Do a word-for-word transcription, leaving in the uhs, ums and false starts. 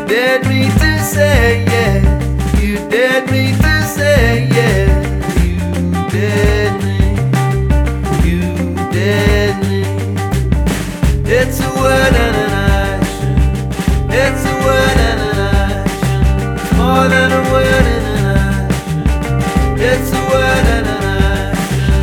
dared me to say yeah. You dared me to say yeah. You dared me. You dared me. It's a word and a